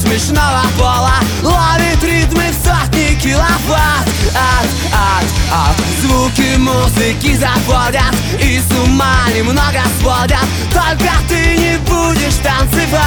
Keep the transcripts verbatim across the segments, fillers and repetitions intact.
смешного пола ловит ритмы в сотни киловатт. Ад, ад, ад, звуки музыки заводят и с ума немного сводят. Только ты не будешь танцевать,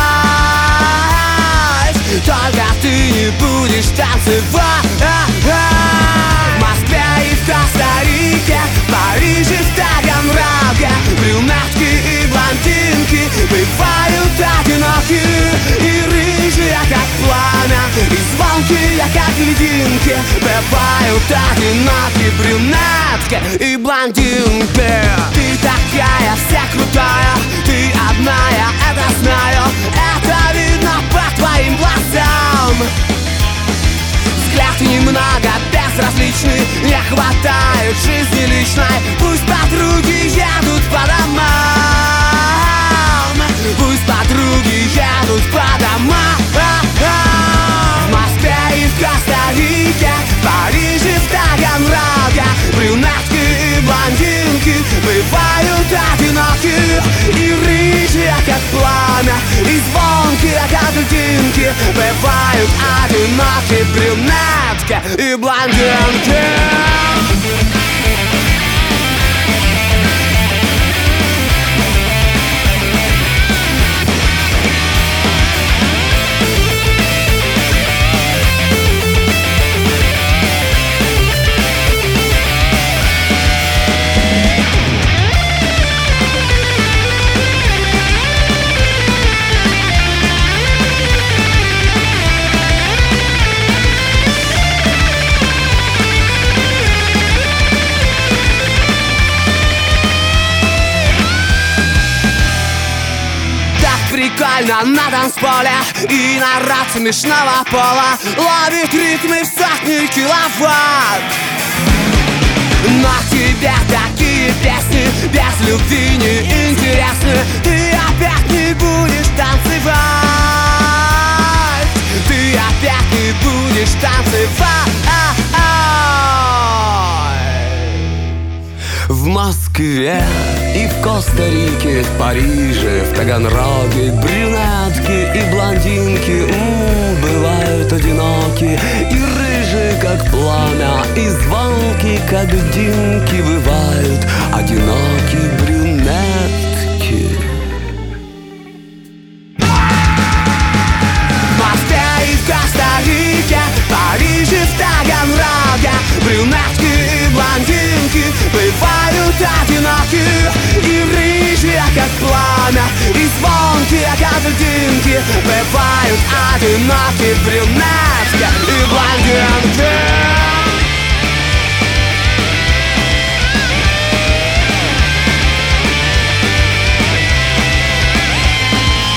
только ты не будешь танцевать. В Москве и в Коста-Рике, в Париже, в Таганроге брюнетки и блондинки бывают одиноки и рыжие, как пламя, и звонкие, как льдинки. Бывают одиноки брюнетки и блондинки. Ты такая вся крутая, ты одна, я это знаю, это видно по твоим глазам. Взгляд немного безразличный, не хватает жизни личной. Пусть подруги едут по домам, пусть подруги едут по домам. В Москве и в Коста-Рике, в Париже, в Таганроге брюнетки и блондинки бывают одиноки и рыжие, как пламя, и звонкие, как льдинки. Бывают одиноки брюнетки и блондинки. Прикольно на танцполе и народ смешного пола ловит ритмы в сотни киловатт. Но тебе такие песни без любви не интересны. Ты опять не будешь танцевать, ты опять не будешь танцевать. В Москве и в Коста-Рике, в Париже, в Таганроге брюнетки и блондинки м-м, бывают одиноки и рыжие, как пламя, и звонки, как льдинки. Бывают одиноки брюнетки. В Москве и в Коста-Рике, в Париже, в Таганроге брюнетки и блондинки бывают одиноки и рыжие, как пламя, и звонкие, как льдинки. Бывают одиноки брюнетки и блондинки.